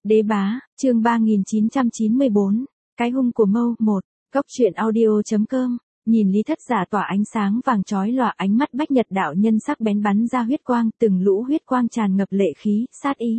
Đế bá, chương 3994, cái hung của Mâu 1, Cốc truyện audio.com. Nhìn Lý Thất Giả tỏa ánh sáng vàng chói lòa, ánh mắt Bách Nhật đạo nhân sắc bén bắn ra huyết quang, từng lũ huyết quang tràn ngập lệ khí, sát ý.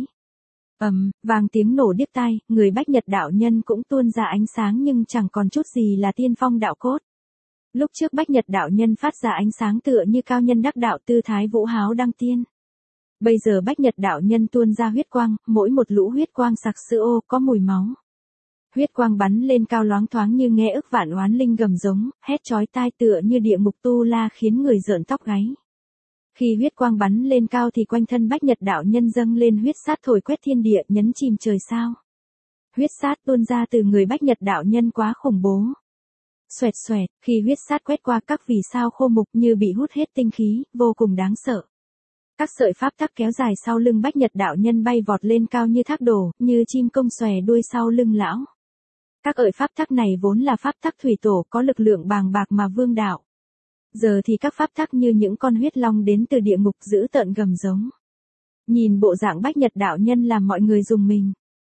Vang tiếng nổ điếc tai, người Bách Nhật đạo nhân cũng tuôn ra ánh sáng nhưng chẳng còn chút gì là tiên phong đạo cốt. Lúc trước Bách Nhật đạo nhân phát ra ánh sáng tựa như cao nhân đắc đạo, tư thái vũ háo đăng tiên. Bây giờ Bách Nhật đạo nhân tuôn ra huyết quang, mỗi một lũ huyết quang sặc sỡ ô, có mùi máu. Huyết quang bắn lên cao loáng thoáng như nghe ức vạn oán linh gầm giống, hét chói tai tựa như địa ngục tu la khiến người rợn tóc gáy. Khi huyết quang bắn lên cao thì quanh thân Bách Nhật đạo nhân dâng lên huyết sát thổi quét thiên địa, nhấn chìm trời sao. Huyết sát tuôn ra từ người Bách Nhật đạo nhân quá khủng bố. Xoẹt xoẹt, khi huyết sát quét qua các vì sao khô mục như bị hút hết tinh khí, vô cùng đáng sợ. Các sợi pháp tắc kéo dài sau lưng Bách Nhật đạo nhân bay vọt lên cao như thác đổ, như chim công xòe đuôi sau lưng lão. Các ợi pháp tắc này vốn là pháp tắc thủy tổ, có lực lượng bàng bạc mà vương đạo. Giờ thì các pháp tắc như những con huyết long đến từ địa ngục dữ tợn gầm giống. Nhìn bộ dạng Bách Nhật đạo nhân làm mọi người rùng mình.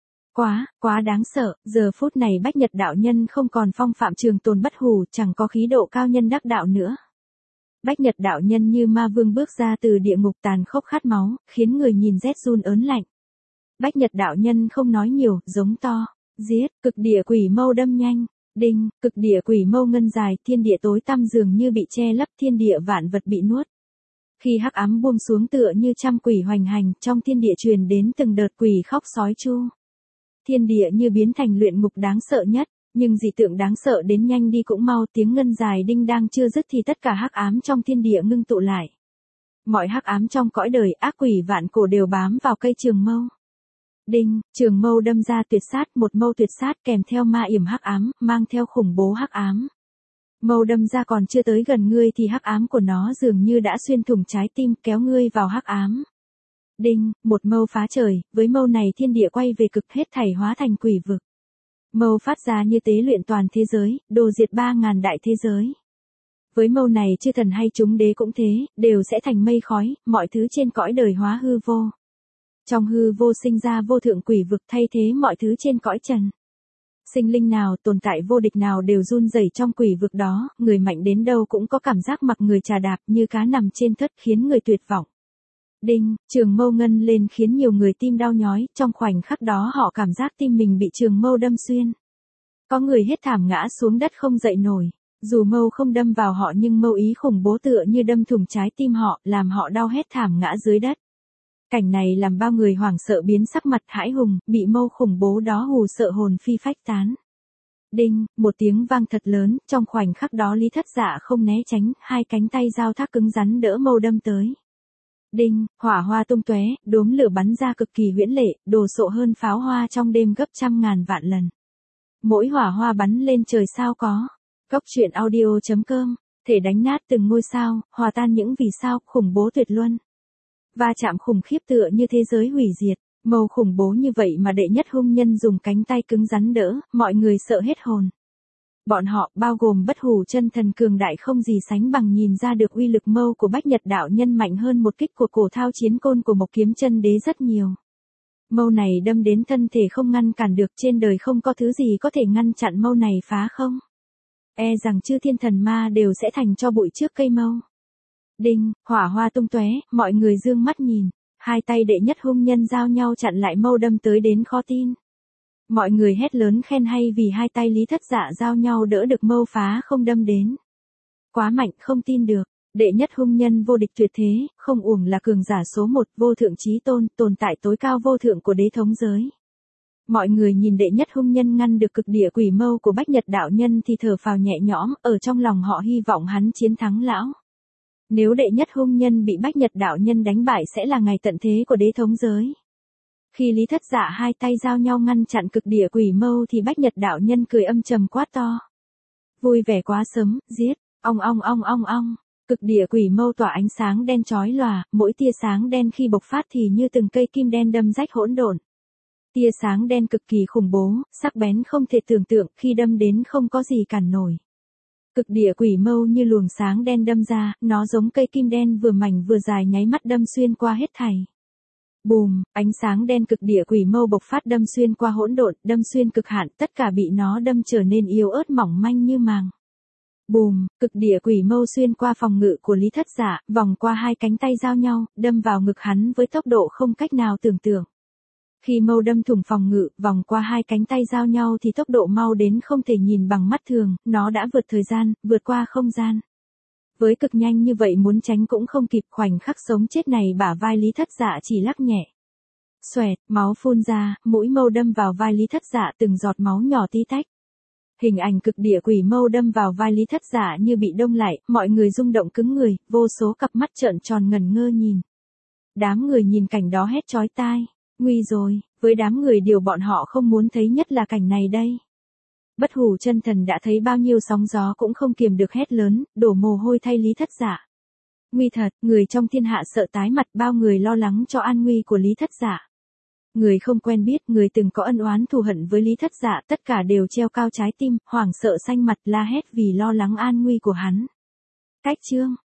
Quá đáng sợ, giờ phút này Bách Nhật đạo nhân không còn phong phạm trường tồn bất hủ, chẳng có khí độ cao nhân đắc đạo nữa. Bách Nhật đạo nhân như ma vương bước ra từ địa ngục tàn khốc khát máu, khiến người nhìn rét run ớn lạnh. Bách Nhật đạo nhân không nói nhiều, giống to, giết, cực địa quỷ mâu đâm nhanh, đinh, cực địa quỷ mâu ngân dài, thiên địa tối tăm dường như bị che lấp, thiên địa vạn vật bị nuốt. Khi hắc ám buông xuống tựa như trăm quỷ hoành hành, trong thiên địa truyền đến từng đợt quỷ khóc sói chu. Thiên địa như biến thành luyện ngục đáng sợ nhất. Nhưng dị tượng đáng sợ đến nhanh đi cũng mau, tiếng ngân dài đinh đang chưa dứt thì tất cả hắc ám trong thiên địa ngưng tụ lại. Mọi hắc ám trong cõi đời ác quỷ vạn cổ đều bám vào cây trường mâu. Đinh, trường mâu đâm ra tuyệt sát, một mâu tuyệt sát kèm theo ma yểm hắc ám, mang theo khủng bố hắc ám. Mâu đâm ra còn chưa tới gần ngươi thì hắc ám của nó dường như đã xuyên thủng trái tim, kéo ngươi vào hắc ám. Đinh, một mâu phá trời, với mâu này thiên địa quay về cực, hết thảy hóa thành quỷ vực. Mâu phát ra như tế luyện toàn thế giới, đồ diệt 3.000 đại thế giới. Với mâu này chư thần hay chúng đế cũng thế, đều sẽ thành mây khói, mọi thứ trên cõi đời hóa hư vô. Trong hư vô sinh ra vô thượng quỷ vực, thay thế mọi thứ trên cõi trần. Sinh linh nào, tồn tại vô địch nào đều run rẩy trong quỷ vực đó, người mạnh đến đâu cũng có cảm giác mặc người trà đạp như cá nằm trên thớt, khiến người tuyệt vọng. Đinh, trường mâu ngân lên khiến nhiều người tim đau nhói, trong khoảnh khắc đó họ cảm giác tim mình bị trường mâu đâm xuyên. Có người hét thảm ngã xuống đất không dậy nổi, dù mâu không đâm vào họ nhưng mâu ý khủng bố tựa như đâm thủng trái tim họ, làm họ đau hét thảm ngã dưới đất. Cảnh này làm bao người hoảng sợ biến sắc mặt hãi hùng, bị mâu khủng bố đó hù sợ hồn phi phách tán. Đinh, một tiếng vang thật lớn, trong khoảnh khắc đó Lý Thất Giả không né tránh, hai cánh tay giao thác cứng rắn đỡ mâu đâm tới. Đinh, hỏa hoa tung tóe, đốm lửa bắn ra cực kỳ huyễn lệ, đồ sộ hơn pháo hoa trong đêm gấp trăm ngàn vạn lần. Mỗi hỏa hoa bắn lên trời sao có. Cốc truyện audio.com, thể đánh nát từng ngôi sao, hòa tan những vì sao, khủng bố tuyệt luân. Va chạm khủng khiếp tựa như thế giới hủy diệt, mâu khủng bố như vậy mà đệ nhất hung nhân dùng cánh tay cứng rắn đỡ, mọi người sợ hết hồn. Bọn họ, bao gồm bất hủ chân thần cường đại không gì sánh bằng, nhìn ra được uy lực mâu của Bách Nhật đạo nhân mạnh hơn một kích của cổ thao chiến côn của Mộc Kiếm Chân Đế rất nhiều. Mâu này đâm đến thân thể không ngăn cản được, trên đời không có thứ gì có thể ngăn chặn mâu này phá không. E rằng chư thiên thần ma đều sẽ thành tro bụi trước cây mâu. Đinh, hỏa hoa tung tóe, mọi người dương mắt nhìn, hai tay đệ nhất hung nhân giao nhau chặn lại mâu đâm tới đến khó tin. Mọi người hét lớn khen hay vì hai tay Lý Thất Giả giao nhau đỡ được mâu phá không đâm đến. Quá mạnh, không tin được, đệ nhất hung nhân vô địch tuyệt thế, không uổng là cường giả số 1, vô thượng chí tôn, tồn tại tối cao vô thượng của đế thống giới. Mọi người nhìn đệ nhất hung nhân ngăn được cực địa quỷ mâu của Bách Nhật đạo nhân thì thở phào nhẹ nhõm, ở trong lòng họ hy vọng hắn chiến thắng lão. Nếu đệ nhất hung nhân bị Bách Nhật đạo nhân đánh bại sẽ là ngày tận thế của đế thống giới. Khi Lý Thất Giả hai tay giao nhau ngăn chặn cực địa quỷ mâu thì Bách Nhật đạo nhân cười âm trầm quát to. Vui vẻ quá sớm, giết, ong ong ong ong ong. Cực địa quỷ mâu tỏa ánh sáng đen chói lòa, mỗi tia sáng đen khi bộc phát thì như từng cây kim đen đâm rách hỗn độn. Tia sáng đen cực kỳ khủng bố, sắc bén không thể tưởng tượng, khi đâm đến không có gì cản nổi. Cực địa quỷ mâu như luồng sáng đen đâm ra, nó giống cây kim đen vừa mảnh vừa dài nháy mắt đâm xuyên qua hết thảy. Bùm, ánh sáng đen cực địa quỷ mâu bộc phát đâm xuyên qua hỗn độn, đâm xuyên cực hạn, tất cả bị nó đâm trở nên yếu ớt mỏng manh như màng. Bùm, cực địa quỷ mâu xuyên qua phòng ngự của Lý Thất Dạ, vòng qua hai cánh tay giao nhau, đâm vào ngực hắn với tốc độ không cách nào tưởng tượng. Khi mâu đâm thủng phòng ngự, vòng qua hai cánh tay giao nhau thì tốc độ mau đến không thể nhìn bằng mắt thường, nó đã vượt thời gian, vượt qua không gian. Với cực nhanh như vậy muốn tránh cũng không kịp, khoảnh khắc sống chết này bả vai Lý Thất Dạ chỉ lắc nhẹ. Xoẹt, máu phun ra, mũi mâu đâm vào vai Lý Thất Dạ từng giọt máu nhỏ tí tách. Hình ảnh cực địa quỷ mâu đâm vào vai Lý Thất Dạ như bị đông lại, mọi người rung động cứng người, vô số cặp mắt trợn tròn ngẩn ngơ nhìn. Đám người nhìn cảnh đó hét chói tai, nguy rồi, với đám người điều bọn họ không muốn thấy nhất là cảnh này đây. Bất Hủ Chân Thần đã thấy bao nhiêu sóng gió cũng không kiềm được hét lớn, đổ mồ hôi thay Lý Thất Dạ. Nguy thật, người trong thiên hạ sợ tái mặt, bao người lo lắng cho an nguy của Lý Thất Dạ. Người không quen biết, người từng có ân oán thù hận với Lý Thất Dạ, tất cả đều treo cao trái tim, hoảng sợ xanh mặt la hét vì lo lắng an nguy của hắn. Cách chương